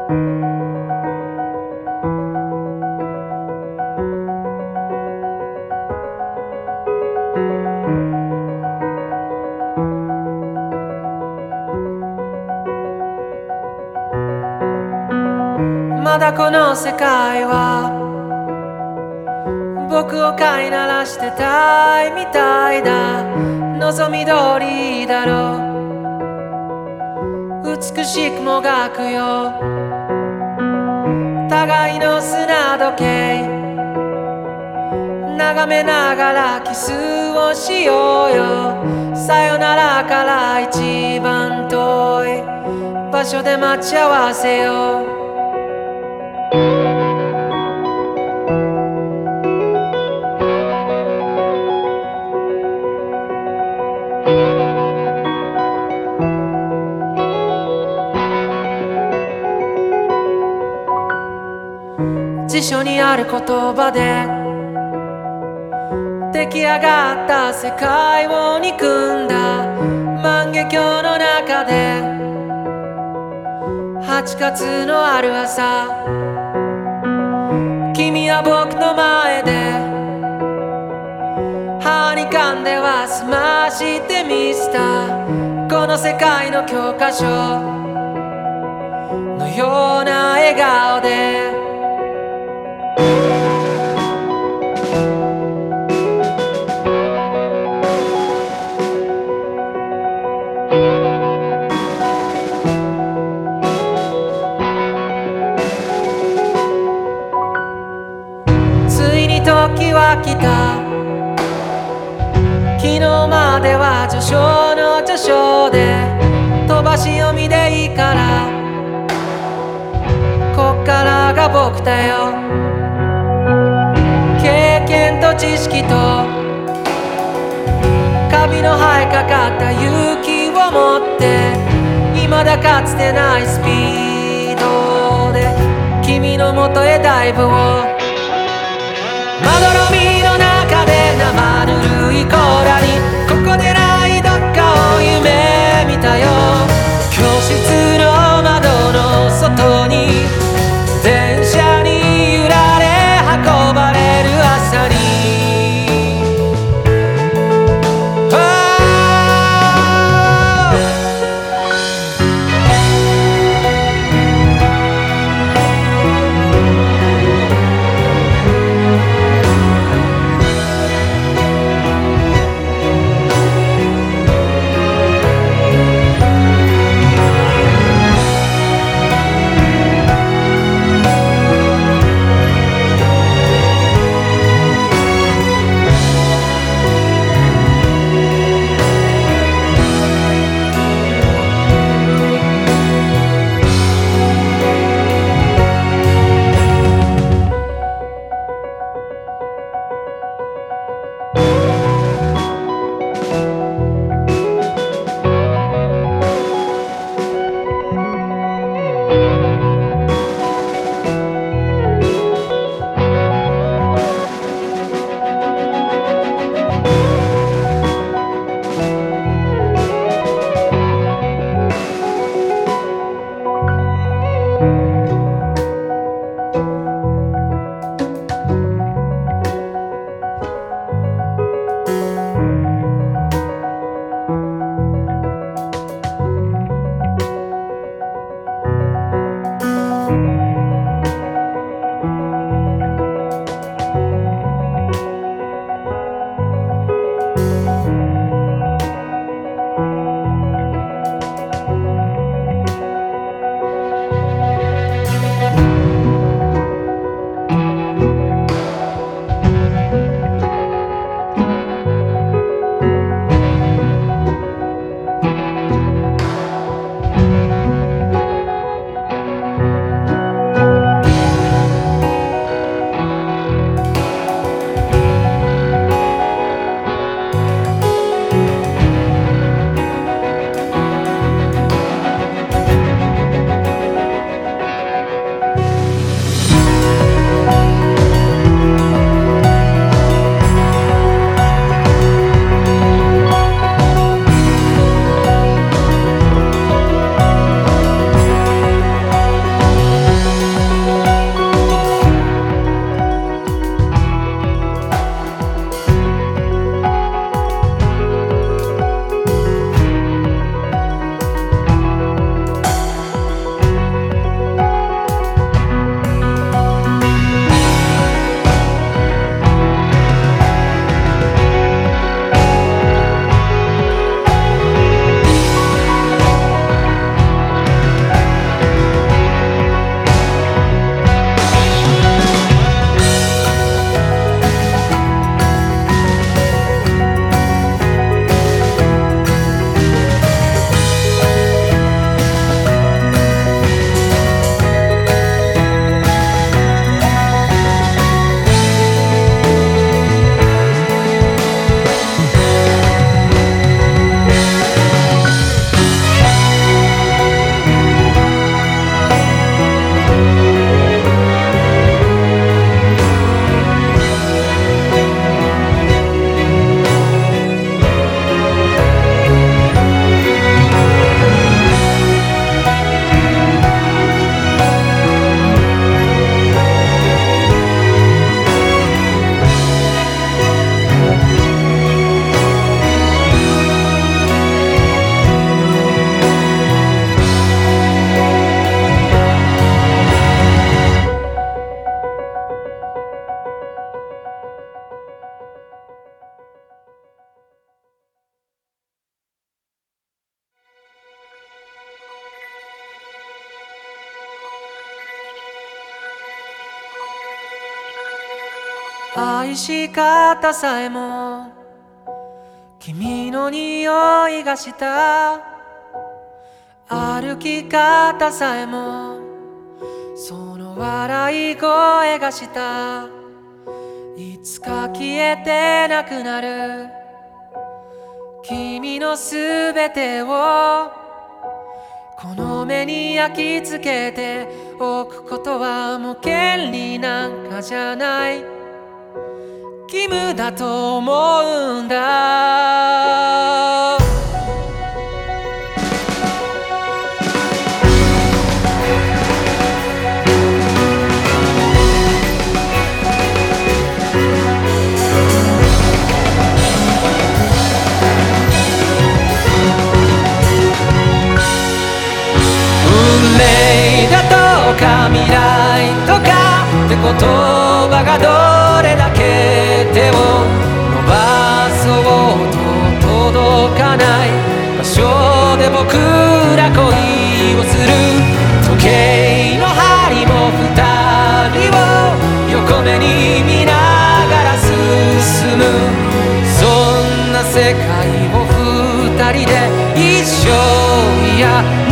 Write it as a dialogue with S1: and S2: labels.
S1: まだこの世界は僕を飼いならしてたいみたいだ。望み通りだろう、美しくもがくよ互いの砂時計、眺めながらキスをしようよ。さよならから一番遠い場所で待ち合わせよう。辞書にある言葉で出来上がった世界を憎んだ万華鏡の中で8月のある朝、君は僕の前で歯に噛んでは済ましてみせたこの世界の教科書のような笑顔で。ついに時は来た、昨日までは序章の序章で飛ばし読みでいいからこっからが僕だよ。経験と知識とカビの生えかかった勇気を持って未だかつてないスピードで君の元へダイブを。まどろみの中で生ぬるい甲羅にここでないどっかを夢見たよ。教室の窓の外に電車に揺られ運ばれる朝に愛し方さえも君の匂いがした。歩き方さえもその笑い声がした。いつか消えてなくなる君のすべてをこの目に焼き付けておくことはもう権利なんかじゃない。義務だと思うんだ。運命だとか未来とかって言葉がどれだけ手を伸ばそうと届かない場所で僕ら恋をする。時計の針も二人を横目に見ながら進む。そんな世界を二人で一生いや